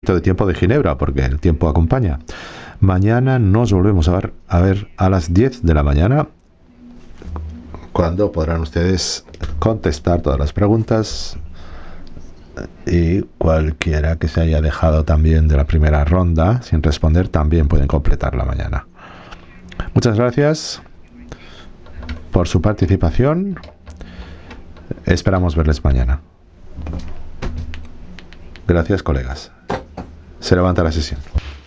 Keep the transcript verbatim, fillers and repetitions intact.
de tiempo de Ginebra, porque el tiempo acompaña. Mañana nos volvemos a ver, a ver a las diez de la mañana, cuando podrán ustedes contestar todas las preguntas y cualquiera que se haya dejado también de la primera ronda sin responder también pueden completarla mañana. Muchas gracias por su participación. Esperamos verles mañana. Gracias, colegas. Se levanta la sesión.